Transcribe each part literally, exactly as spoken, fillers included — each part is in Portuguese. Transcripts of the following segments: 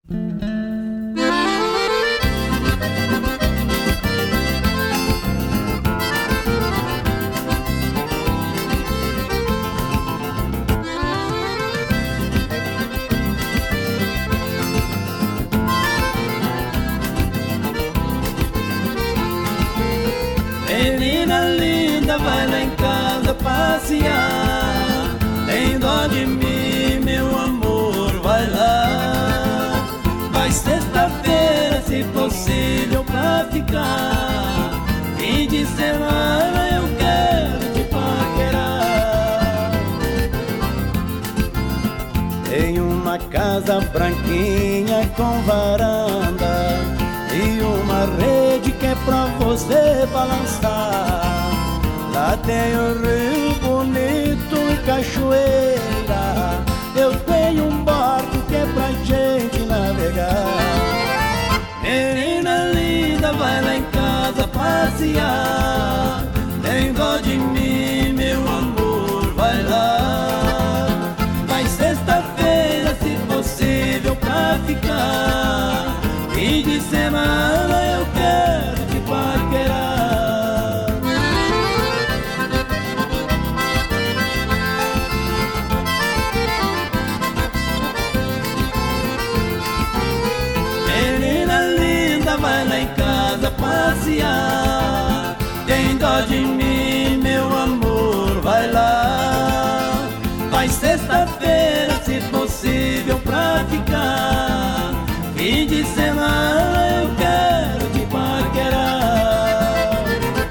Menina linda, vai lá em casa passear. Tem dó de mim, meu amor, vai lá. Vai sexta-feira, se possível, pra ficar. Fim de semana eu quero te paquerar. Tem uma casa branquinha com varanda e uma rede que é pra você balançar. Lá tem um rio bonito e cachoeira. Eu tenho um barco que é pra gente navegar. Menina linda, vai lá em casa passear. Tem dó de mim, meu amor, vai lá. Vai sexta-feira, se possível, pra ficar. Fim de semana eu quero te paquerar. Menina linda, vai lá em casa passear. Tem dó de mim, meu amor, vai lá. Vai sexta-feira, se possível, pra ficar. Fim de semana eu quero te paquerar.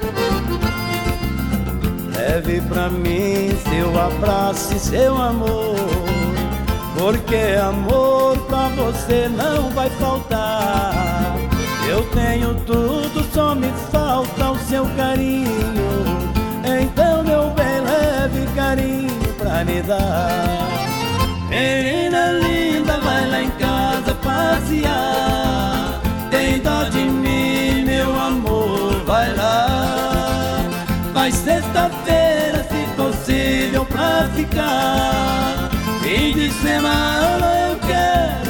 Leve pra mim seu abraço e seu amor, porque amor pra você não vai faltar. Eu tenho tudo, só me falta o seu carinho. Então meu bem, leve carinho pra me dar. Menina linda, vai lá em casa passear. Tem dó de mim, meu amor, vai lá. Vai sexta-feira, se possível, pra ficar. Fim de semana eu quero